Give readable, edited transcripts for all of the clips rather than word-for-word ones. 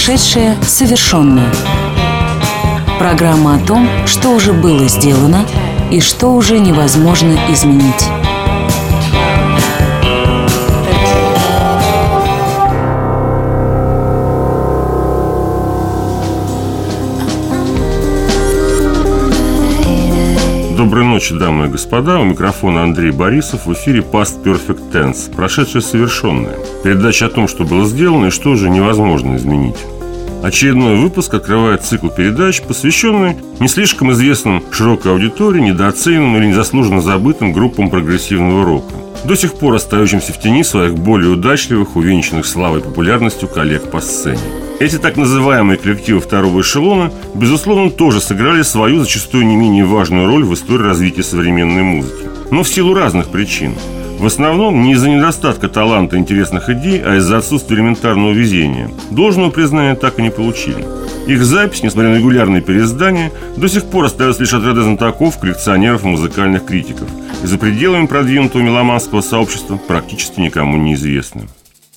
Прошедшее совершенное. Программа о том, что уже было сделано и что уже невозможно изменить. Доброй ночи, дамы и господа. У микрофона Андрей Борисов. В эфире Past Perfect Tense. Прошедшее совершенное. Передача о том, что было сделано и что уже невозможно изменить. Очередной выпуск открывает цикл передач, посвященный не слишком известным широкой аудитории, недооцененным или незаслуженно забытым группам прогрессивного рока, до сих пор остающимся в тени своих более удачливых, увенчанных славой и популярностью коллег по сцене. Эти так называемые коллективы второго эшелона, безусловно, тоже сыграли свою, зачастую не менее важную роль в истории развития современной музыки. Но в силу разных причин. В основном не из-за недостатка таланта и интересных идей, а из-за отсутствия элементарного везения. Должного признания так и не получили. Их запись, несмотря на регулярные переиздания, до сих пор остается лишь отрядом знатоков, коллекционеров и музыкальных критиков. И за пределами продвинутого меломанского сообщества практически никому не известны.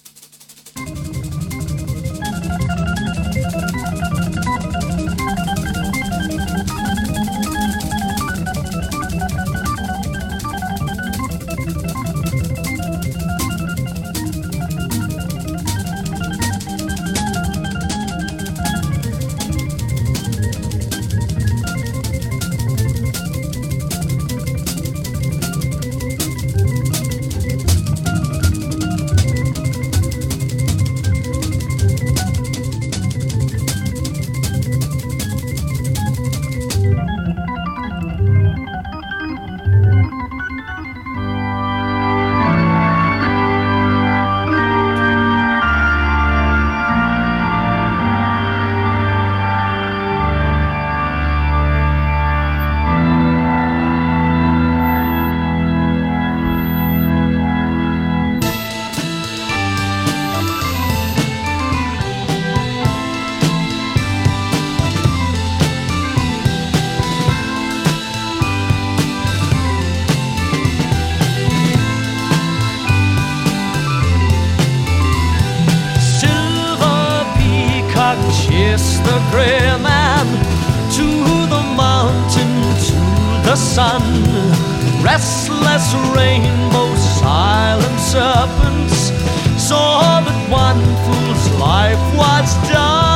Chase the gray man to the mountain, to the sun. Restless rainbows, silent serpents, saw that one fool's life was done.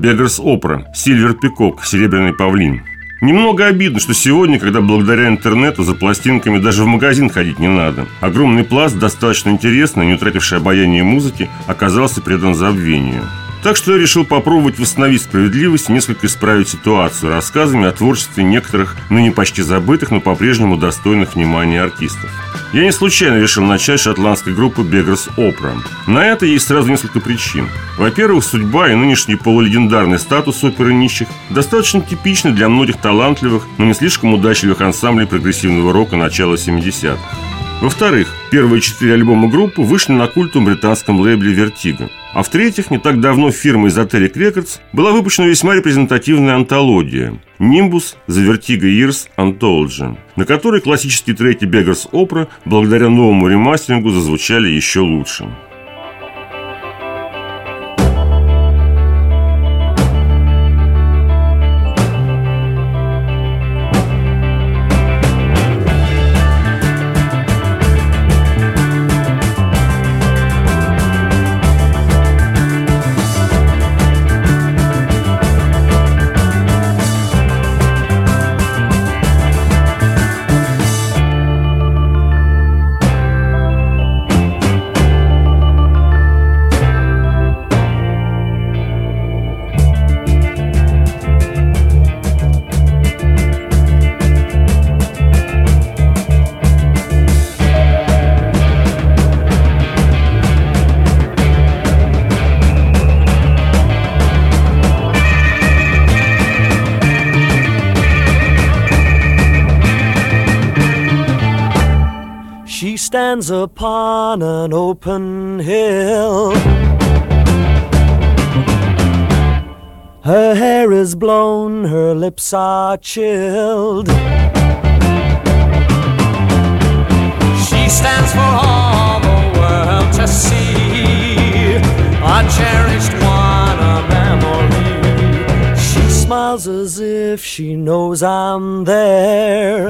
Беггарс Опера, Сильвер Пикок, Серебряный павлин. Немного обидно, что сегодня, когда благодаря интернету за пластинками даже в магазин ходить не надо, огромный пласт достаточно интересной, не утратившей обаяние музыки, оказался предан забвению. Так что я решил попробовать восстановить справедливость и несколько исправить ситуацию рассказами о творчестве некоторых, ныне почти забытых, но по-прежнему достойных внимания артистов. Я не случайно решил начать с шотландской группы Беггарс Опера. На это есть сразу несколько причин. Во-первых, судьба и нынешний полулегендарный статус оперы нищих достаточно типичны для многих талантливых, но не слишком удачливых ансамблей прогрессивного рока начала 70-х. Во-вторых, первые 4 альбома группы вышли на культовом британском лейбле Vertigo. А в-третьих, не так давно фирмой Esoteric Records была выпущена весьма репрезентативная антология Nimbus The Vertigo Years Anthology, на которой классические треки Беггарс Опера благодаря новому ремастерингу зазвучали еще лучше. Stands upon an open hill. Her hair is blown, her lips are chilled. She stands for all the world to see, a cherished one, a memory. She smiles as if she knows I'm there.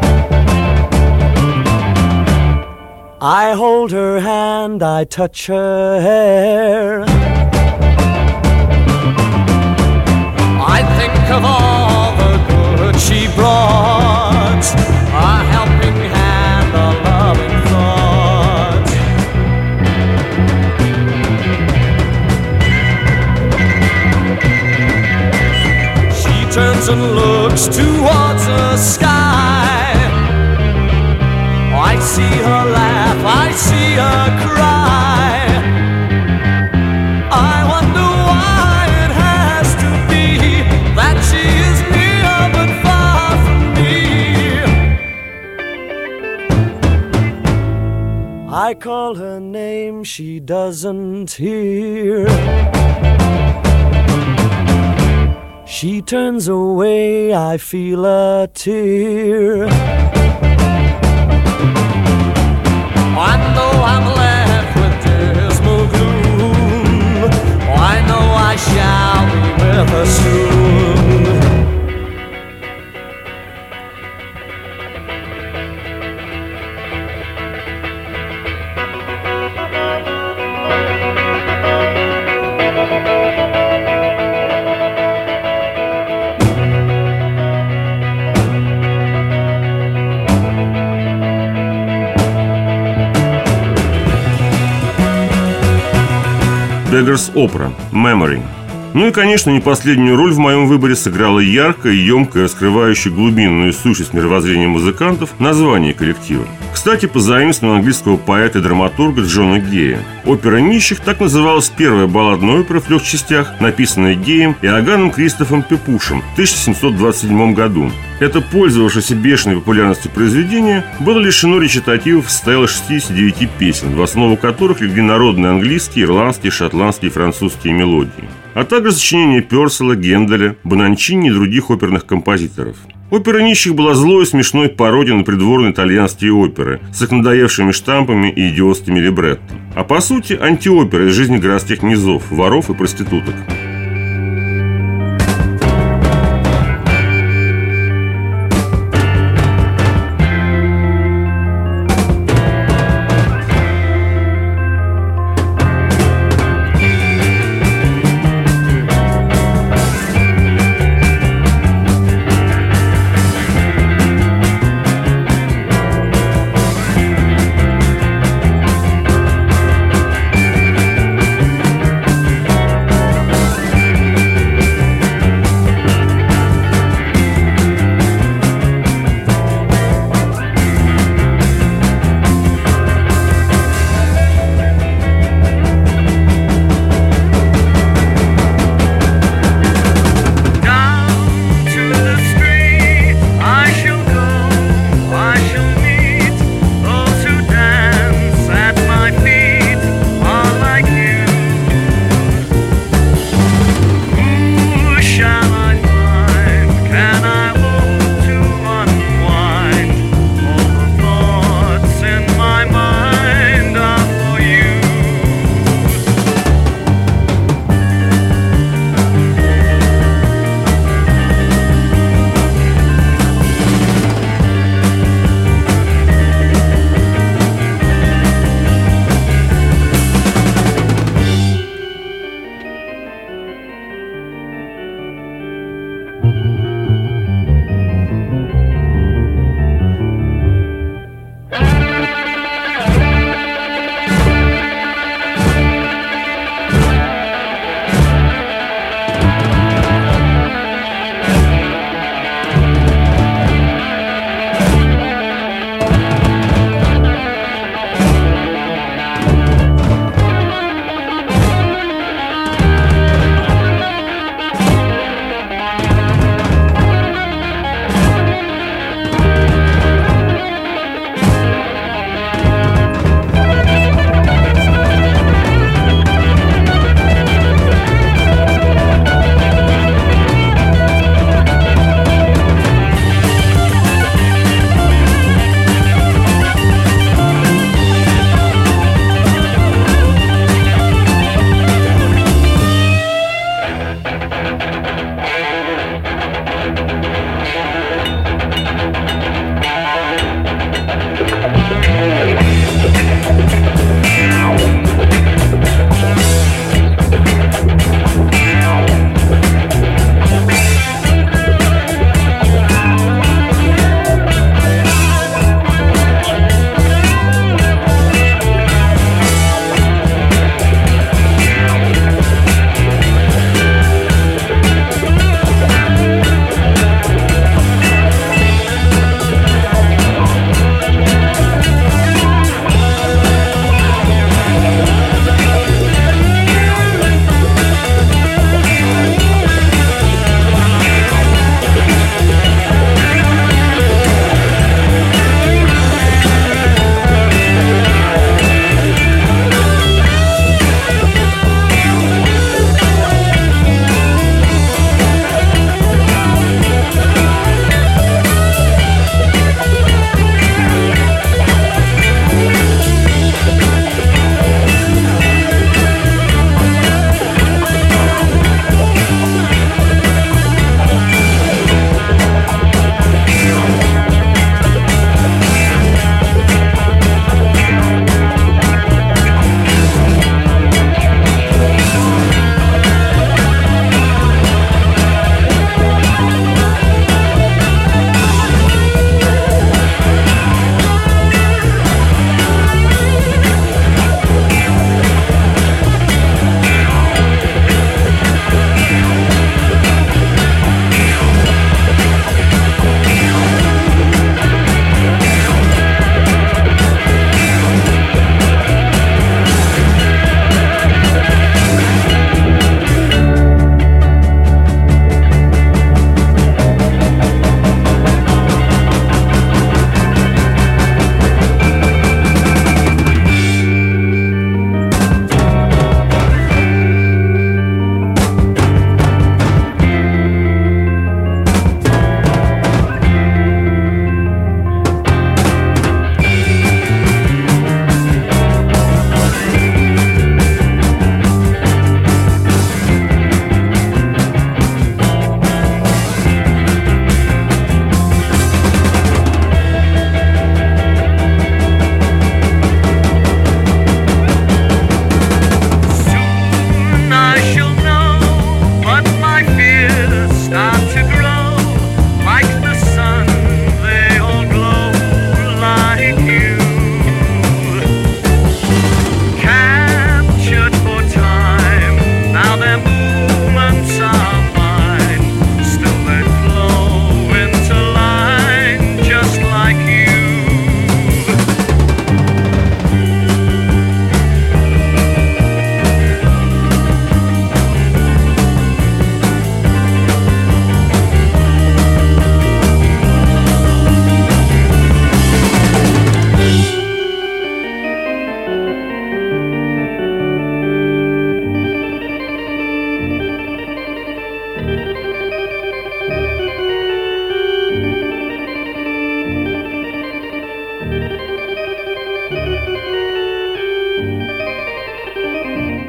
I hold her hand, I touch her hair. I think of all the good she brought, a helping hand, a loving thought. She turns and looks towards the sky. I see her laugh, I see her cry. I wonder why it has to be that she is near but far from me. I call her name, she doesn't hear. She turns away, I feel a tear. And though I'm left with dismal gloom, I know I shall be with her soon. Беггарс Опера, Memory. Ну и, конечно, не последнюю роль в моем выборе сыграло яркое, емкое, раскрывающее глубинную сущность мировоззрения музыкантов название коллектива. Кстати, позаимствовано английского поэта и драматурга Джона Гея. Опера нищих так называлась первая балладная опера в 3 частях, написанная Геем и Иоганном Кристофом Пепушем в 1727 году. Это пользовавшееся бешеной популярностью произведение было лишено речитативов и состояло из 69 песен, в основу которых легли народные английские, ирландские, шотландские и французские мелодии, а также сочинения Пёрселла, Генделя, Бонанчини и других оперных композиторов. Опера нищих была злой и смешной пародией на придворные итальянские оперы с их надоевшими штампами и идиотскими либретто. А по сути, антиопера из жизни городских низов, воров и проституток.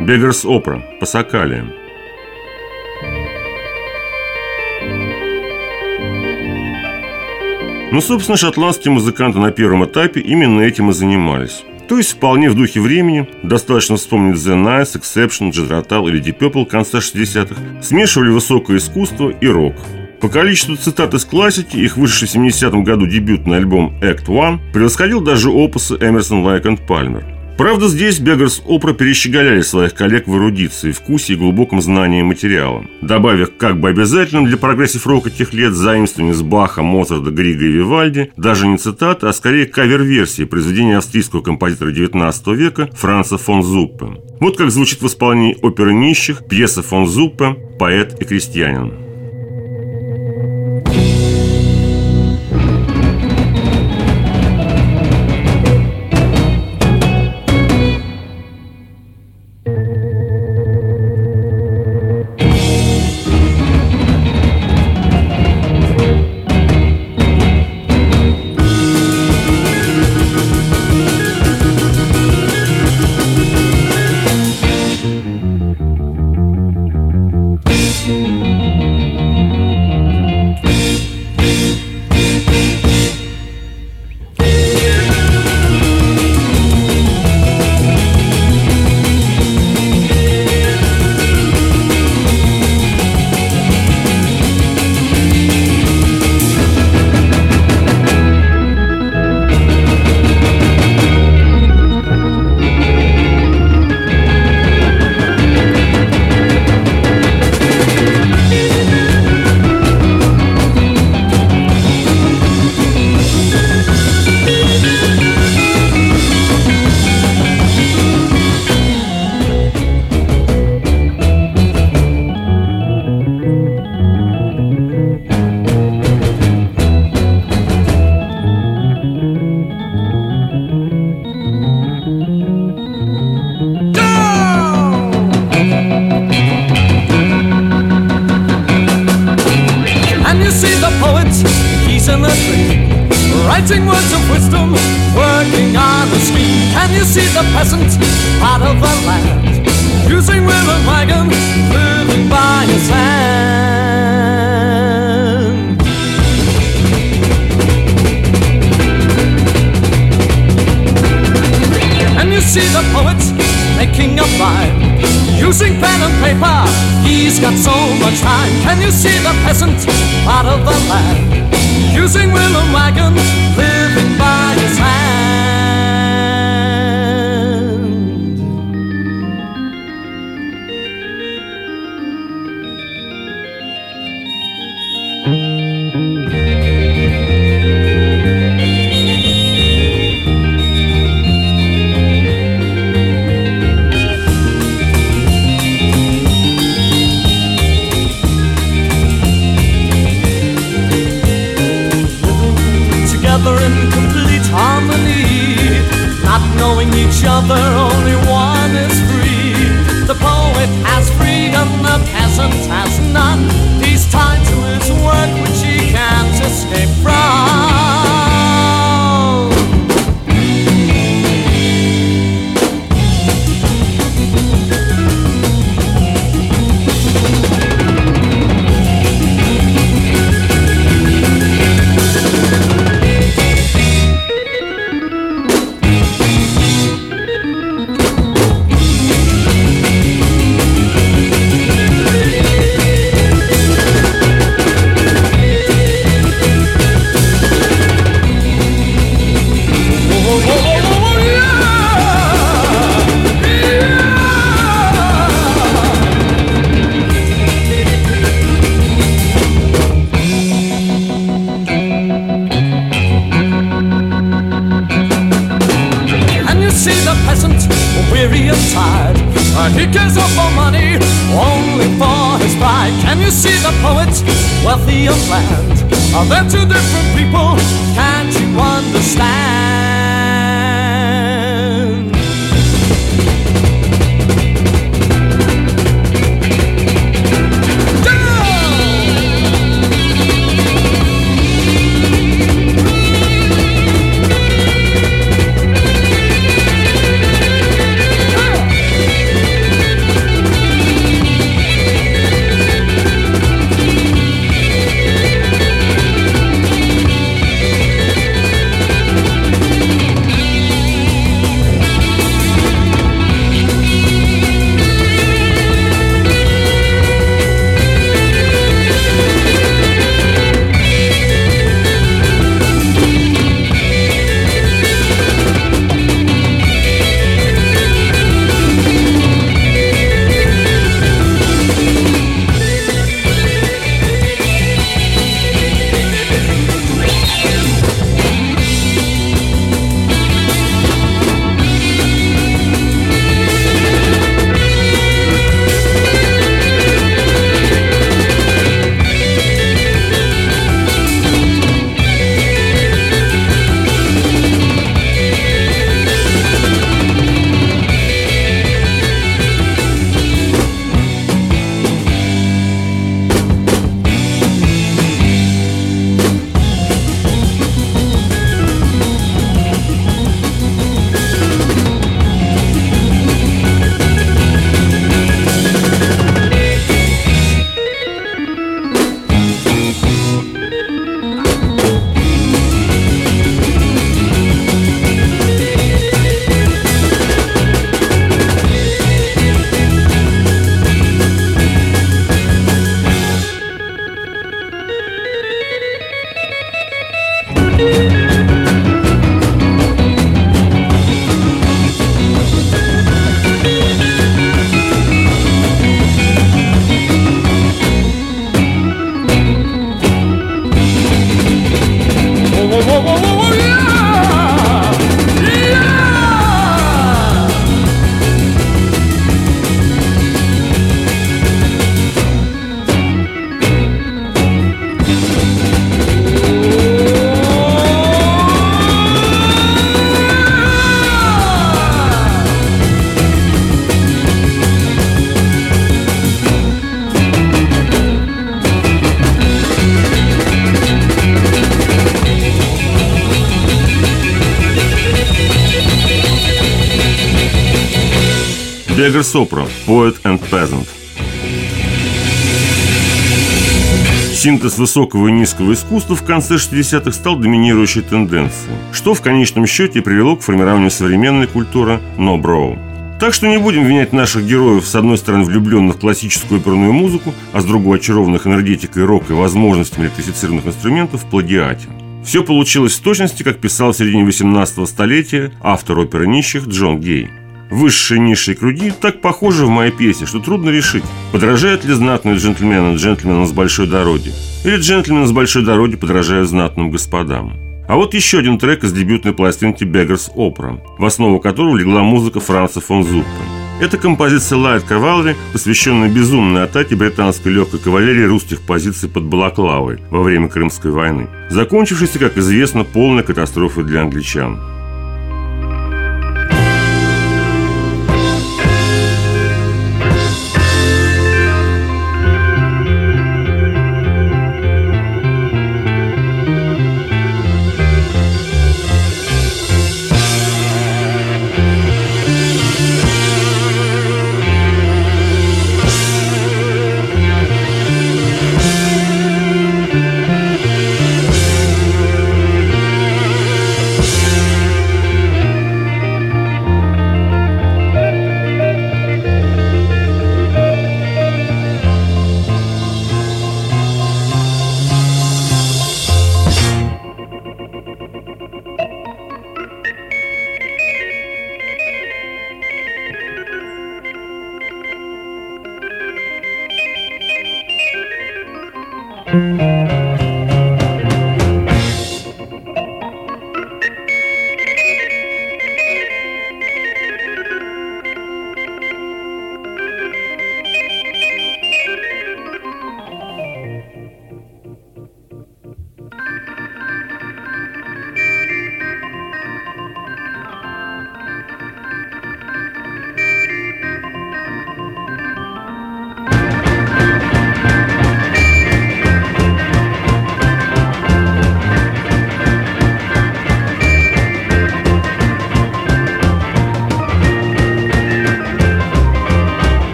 Beggars Opera, Пасакалия. Ну, собственно, шотландские музыканты на первом этапе именно этим и занимались. То есть вполне в духе времени, достаточно вспомнить The Nice, Exception, Jethro Tull или Deep Purple конца 60-х, смешивали высокое искусство и рок. По количеству цитат из классики, их вышедший в 70-м году дебютный альбом Act One превосходил даже опусы Эмерсон, Лайк и Пальмер. Правда, здесь Beggars Opera перещеголяли своих коллег в эрудиции, вкусе и глубоком знании материала, добавив как бы обязательным для прогрессив-рока тех лет заимствования с Баха, Моцарта, Грига и Вивальди даже не цитаты, а скорее кавер-версии произведения австрийского композитора XIX века Франца фон Зуппе. Вот как звучит в исполнении оперы нищих пьеса фон Зуппе «Поэт и крестьянин». Writing words of wisdom, working on a scheme. Can you see the peasant out of the land, using wheel and wagon, living by his hand? And you see the poet making a rhyme, using pen and paper, he's got so much time. Can you see the peasant out of the land, using wheel and wagon, living by his hand? In complete harmony, not knowing each other, only one is free. The poet has freedom, the peasant has none. He's tied to his work which he can't escape from. Weary and tired, he cares not for money, only for his pride. Can you see the poet, wealthy of land? They're two different people, can't you understand? Beggars Opera «Poet and Peasant». Синтез высокого и низкого искусства в конце 60-х стал доминирующей тенденцией, что в конечном счете привело к формированию современной культуры «no-bro». Так что не будем винять наших героев, с одной стороны, влюбленных в классическую оперную музыку, а с другой очарованных энергетикой рока и возможностями электрифицированных инструментов в плагиате. Все получилось в точности, как писал в середине 18 столетия автор оперы «Нищих» Джон Гей. Высшие, низшие круги так похожи в моей пьесе, что трудно решить, подражают ли знатные джентльмены джентльменам с большой дороги, или джентльмены с большой дороги подражают знатным господам. А вот еще один трек из дебютной пластинки Beggars Opera, в основу которого легла музыка Франца фон Зуппе. Это композиция Light Cavalry, посвященная безумной атаке британской легкой кавалерии русских позиций под Балаклавой во время Крымской войны, закончившейся, как известно, полной катастрофой для англичан.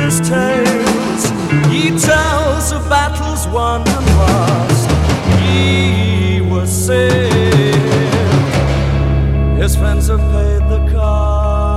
his tales. He tells of battles won and lost. He was saved. His friends have paid the cost.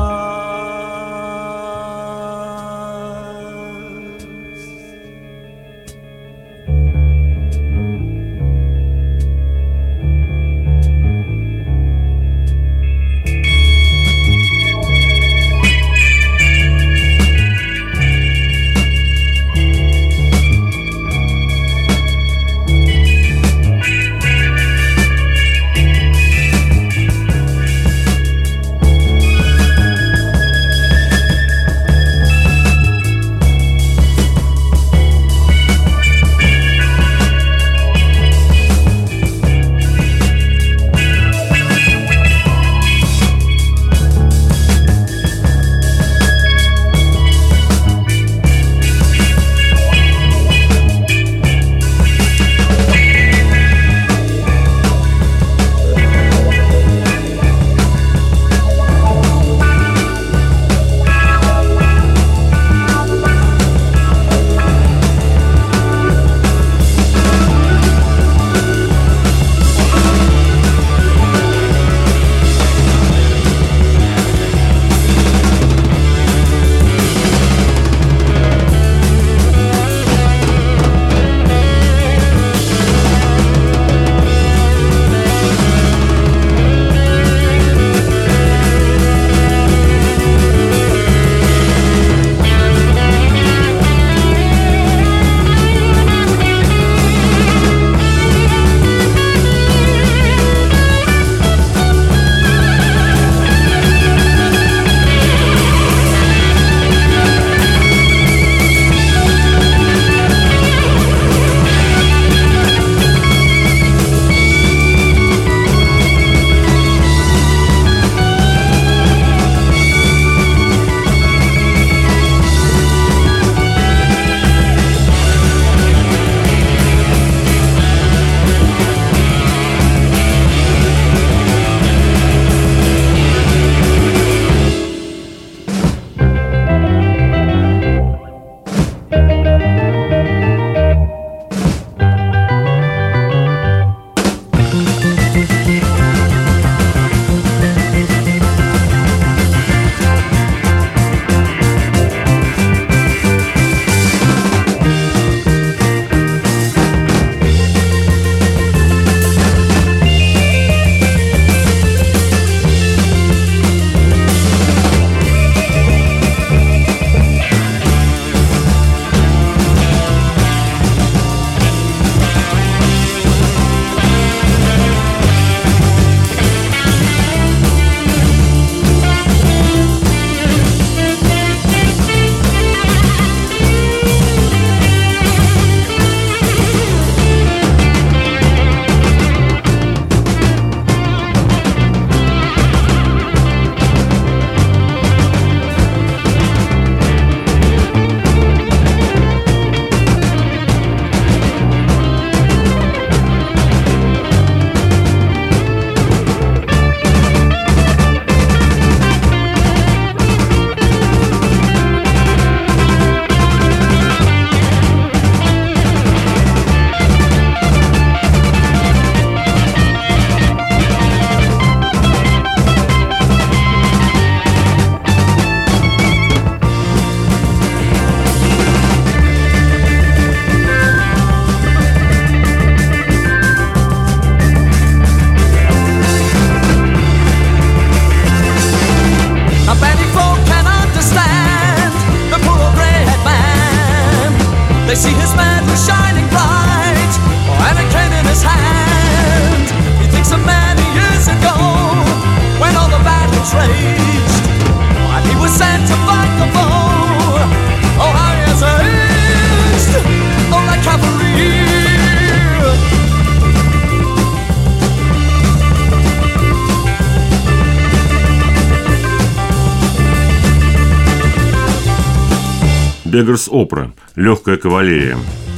Beggars Opera – «Легкая кавалерия».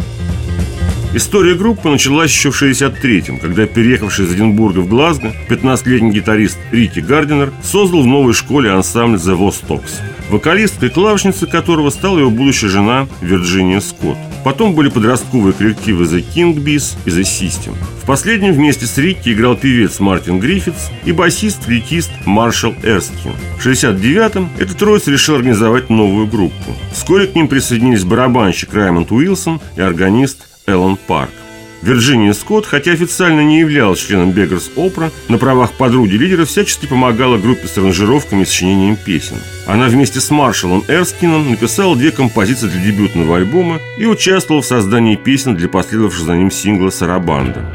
История группы началась еще в 1963-м, когда переехавший из Эдинбурга в Глазго 15-летний гитарист Рики Гардинер создал в новой школе ансамбль The Vostoks. вокалисткой и клавишницей которого стала его будущая жена Вирджиния Скотт. Потом были подростковые коллективы The King Bees и The System. В последнем вместе с Рикки играл певец Мартин Гриффитс и басист-флейтист Маршалл Эрскин. В 1969-м эта троица решила организовать новую группу. Вскоре к ним присоединились барабанщик Раймонд Уилсон и органист Эллен Парк. Вирджиния Скотт, хотя официально не являлась членом Beggars Opera, на правах подруги лидера всячески помогала группе с аранжировками и сочинением песен. Она вместе с Маршаллом Эрскином написала 2 композиции для дебютного альбома и участвовала в создании песен для последовавшего за ним сингла «Сарабанда».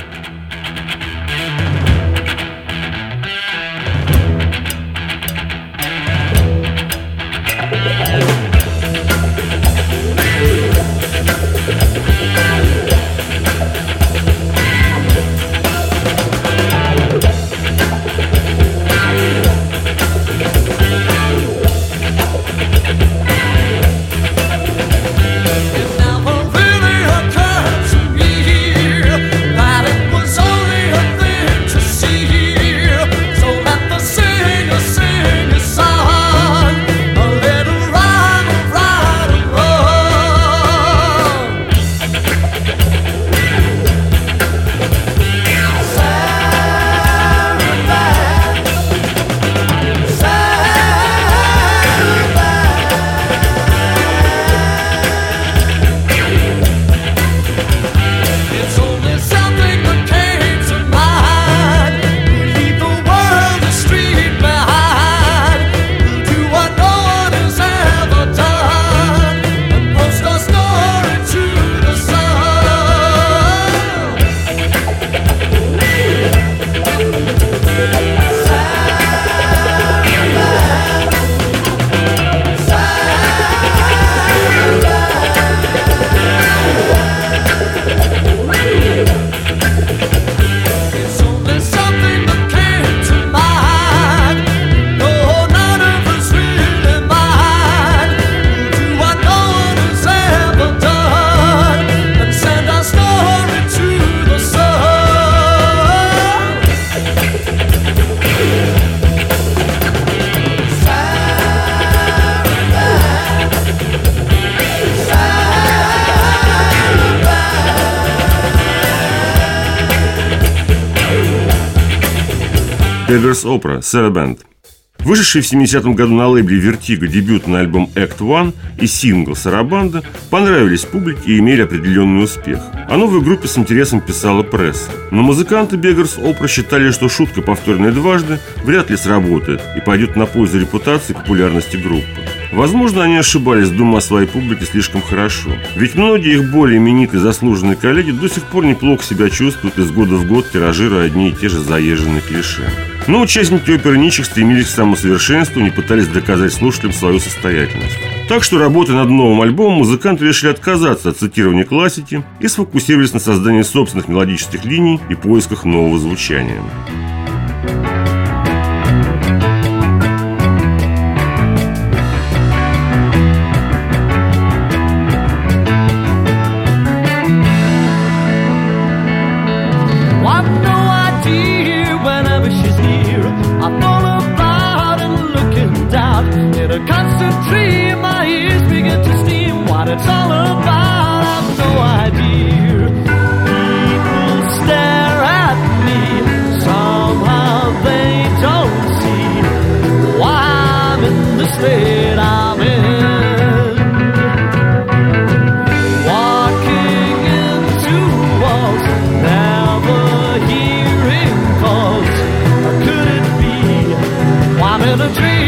Beggars Opera, Saraband. Вышедший в 70-м году на лейбле Vertigo дебютный альбом Act One и сингл «Сарабанда» понравились публике и имели определенный успех. О новой группе с интересом писала пресса. Но музыканты Beggars Opera считали, что шутка, повторенная дважды, вряд ли сработает и пойдет на пользу репутации и популярности группы. Возможно, они ошибались, думая о своей публике слишком хорошо. Ведь многие их более именитые заслуженные коллеги до сих пор неплохо себя чувствуют из года в год, тиражируя одни и те же заезженные клише. Но участники оперы Ничих стремились к самосовершенству и не пытались доказать слушателям свою состоятельность. Так что, работая над новым альбомом, музыканты решили отказаться от цитирования классики и сфокусировались на создании собственных мелодических линий и поисках нового звучания. It's all about, I've no idea. People stare at me, somehow they don't see why I'm in the state I'm in. Walking into walls, never hearing calls. Could it be I'm in a dream?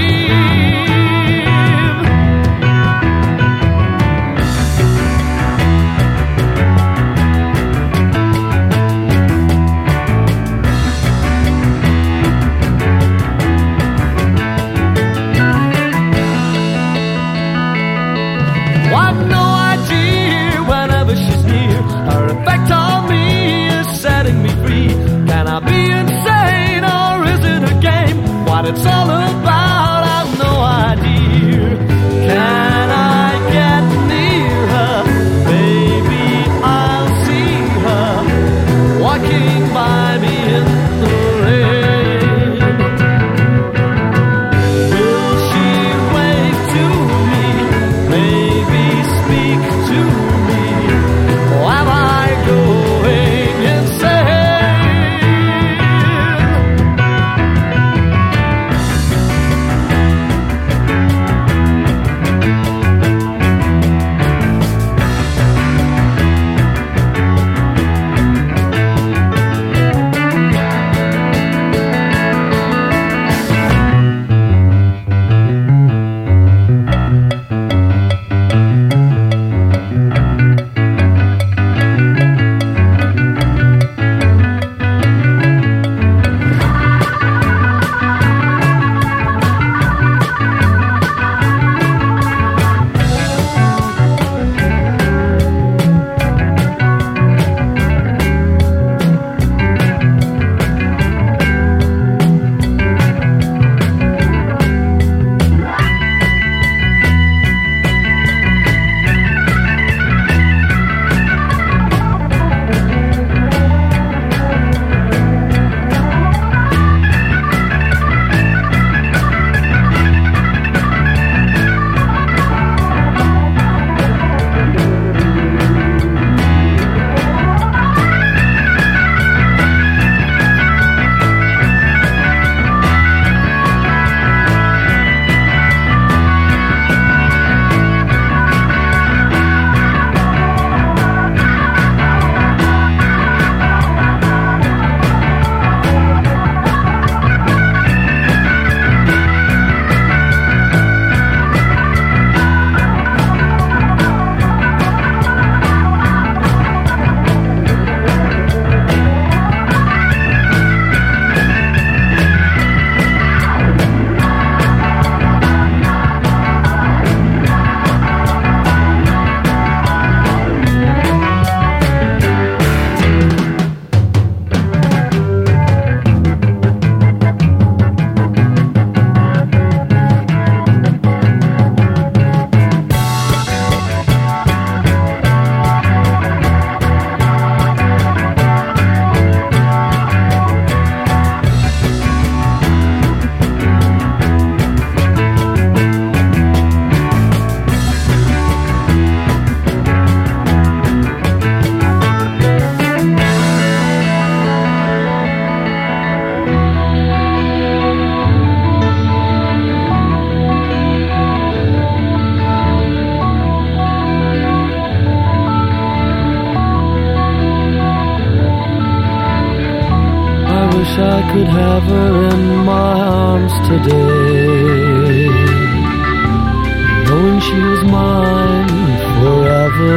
I could have her in my arms today, knowing she was mine forever.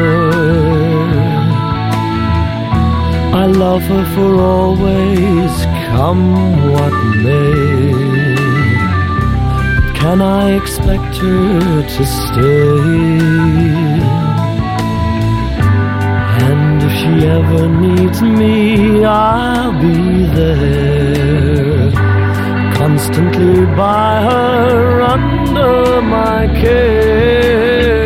I love her for always, come what may. Can I expect her to stay? And if she ever needs me, I'll be there, constantly by her, under my care.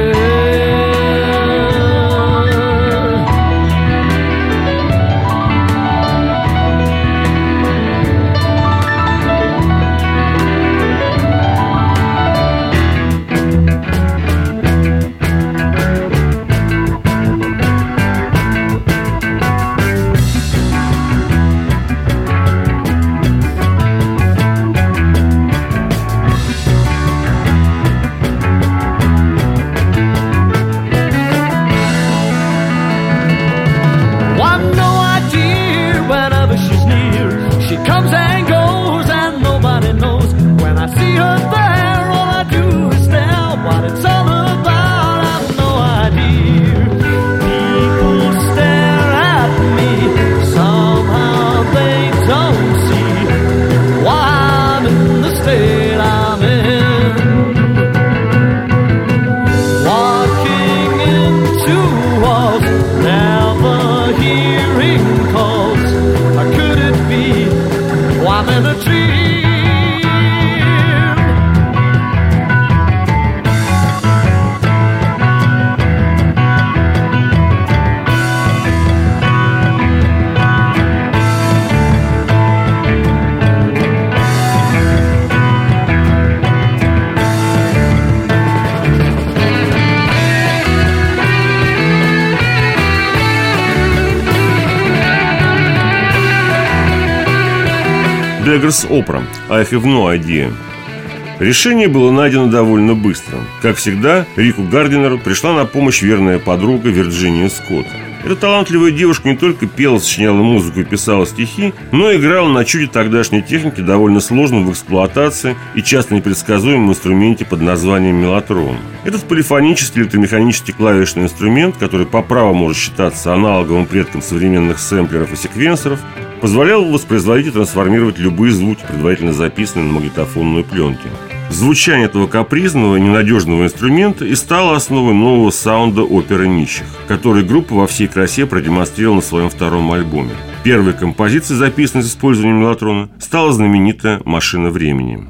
Beggars Opera I Have No Idea. Решение было найдено довольно быстро. Как всегда, Рику Гардинеру пришла на помощь верная подруга Вирджиния Скотт. Эта талантливая девушка не только пела, сочиняла музыку и писала стихи, но и играла на чуде тогдашней техники, довольно сложном в эксплуатации и часто непредсказуемом инструменте под названием меллотрон. Этот полифонический электромеханический клавишный инструмент, который по праву может считаться аналоговым предком современных сэмплеров и секвенсоров, позволял воспроизводить и трансформировать любые звуки, предварительно записанные на магнитофонную пленке. Звучание этого капризного и ненадежного инструмента и стало основой нового саунда оперы нищих, который группа во всей красе продемонстрировала на своем втором альбоме. Первой композицией, записанной с использованием меллотрона, стала знаменитая «Машина времени».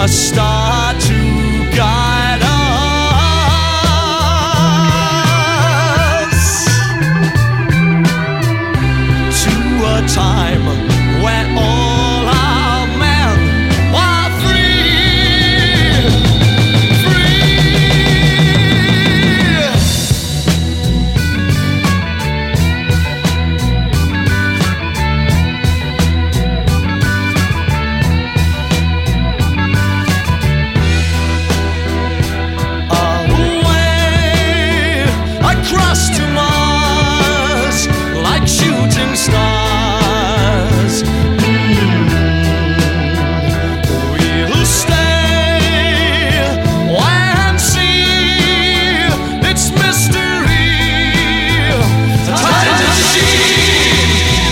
a star to guide us to a time where all our men are free, free. Away across to Mars like shooting stars. We'll stay and see its mystery. The time machine.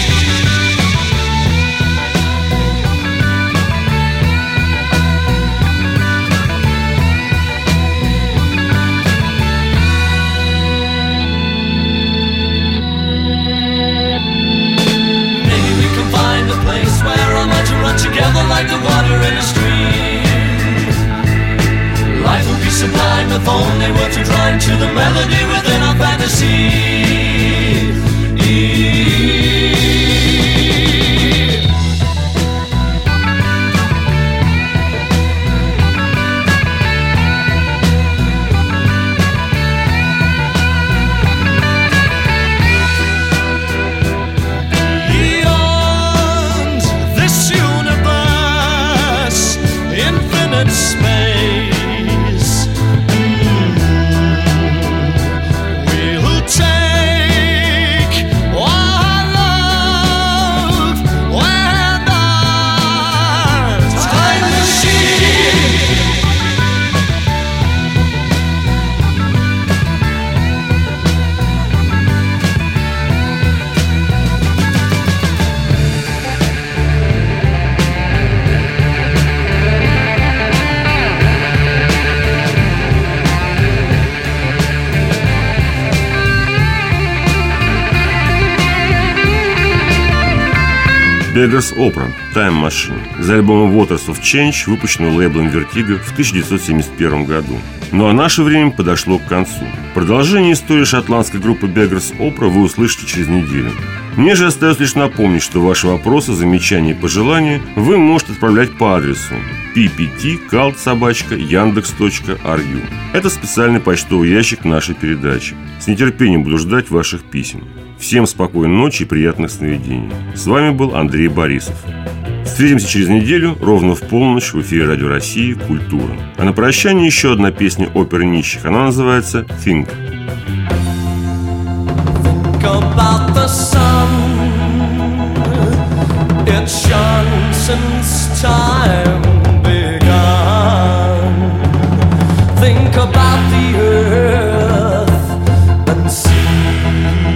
Maybe we can find a place where our minds will run together like the water in a stream. Life will be sublime if only words would rhyme to the melody within our fantasy. Beyond this universe, infinite space, we'll take our love and our time machine. Beggars Opera «Time Machine» из альбома Waters of Change, выпущенного лейблом Vertigo в 1971 году. Ну а наше время подошло к концу. Продолжение истории шотландской группы Beggars Opera вы услышите через неделю. Мне же остается лишь напомнить, что ваши вопросы, замечания и пожелания вы можете отправлять по адресу ppt@yandex.ru. Это специальный почтовый ящик нашей передачи. С нетерпением буду ждать ваших писем. Всем спокойной ночи и приятных сновидений. С вами был Андрей Борисов. Встретимся через неделю, ровно в полночь, в эфире Радио России «Культура». А на прощание еще одна песня оперы нищих. Она называется «Think». Think about the sun. It shone since time begun. Think about the earth and sea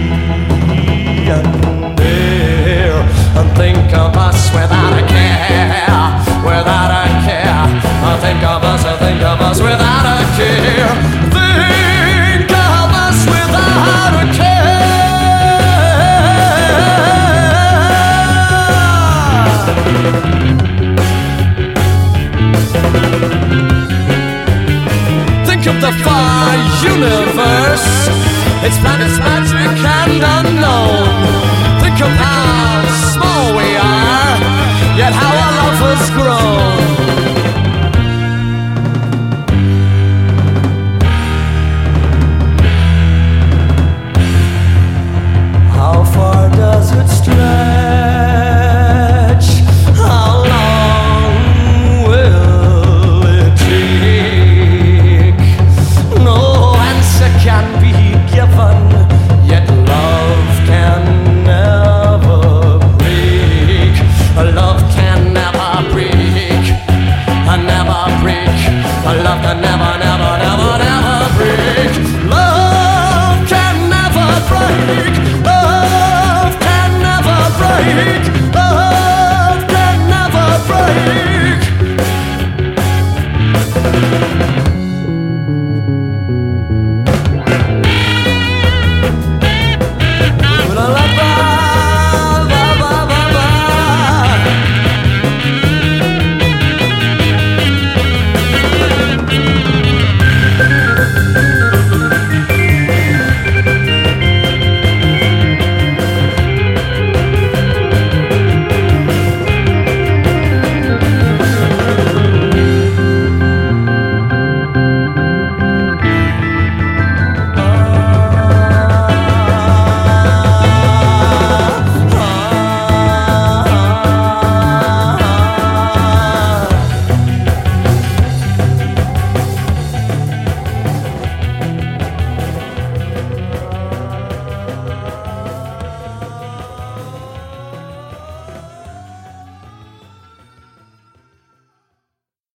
and air, and think of us without a care, without a care. Think of us without a care. Think of us without a care. Think of the far universe, its planets magic and unknown. Think of how